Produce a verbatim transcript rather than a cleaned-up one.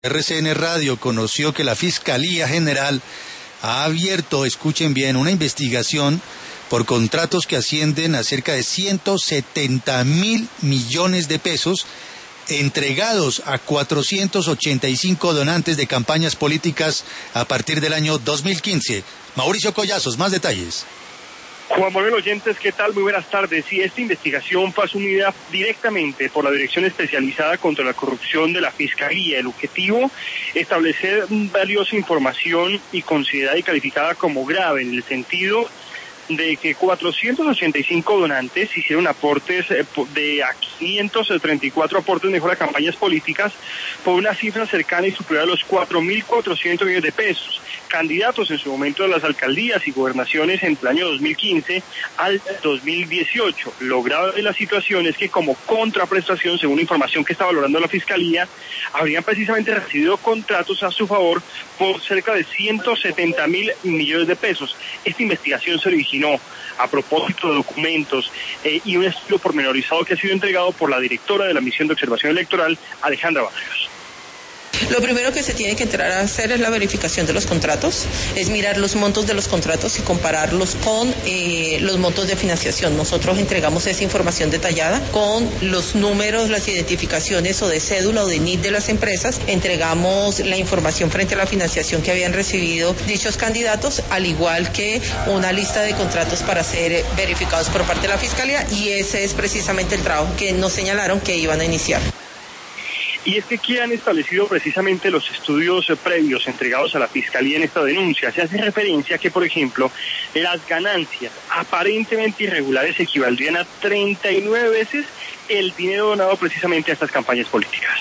R C N Radio conoció que la Fiscalía General ha abierto, escuchen bien, una investigación por contratos que ascienden a cerca de ciento setenta mil millones de pesos entregados a cuatrocientos ochenta y cinco donantes de campañas políticas a partir del año dos mil quince. Mauricio Collazos, más detalles. Juan Manuel, oyentes, ¿qué tal? Muy buenas tardes. Sí, esta investigación fue asumida directamente por la Dirección Especializada contra la Corrupción de la Fiscalía. El objetivo, establecer valiosa información y considerada y calificada como grave en el sentido de que cuatrocientos ochenta y cinco donantes hicieron aportes de a quinientos treinta y cuatro aportes mejor a campañas políticas por una cifra cercana y superior a los cuatro mil cuatrocientos millones de pesos. Candidatos en su momento de las alcaldías y gobernaciones entre el año dos mil quince al dos mil dieciocho. Lo grave de la situación es que como contraprestación, según la información que está valorando la Fiscalía, habrían precisamente recibido contratos a su favor por cerca de ciento setenta mil millones de pesos. Esta investigación se originó a propósito de documentos eh, y un estudio pormenorizado que ha sido entregado por la directora de la Misión de Observación Electoral, Alejandra Barrios. Lo primero que se tiene que entrar a hacer es la verificación de los contratos, es mirar los montos de los contratos y compararlos con eh, los montos de financiación. Nosotros entregamos esa información detallada con los números, las identificaciones o de cédula o de N I T de las empresas. Entregamos la información frente a la financiación que habían recibido dichos candidatos, al igual que una lista de contratos para ser verificados por parte de la Fiscalía, y ese es precisamente el trabajo que nos señalaron que iban a iniciar. Y es que aquí han establecido precisamente los estudios previos entregados a la Fiscalía en esta denuncia. Se hace referencia a que, por ejemplo, las ganancias aparentemente irregulares equivaldrían a treinta y nueve veces el dinero donado precisamente a estas campañas políticas.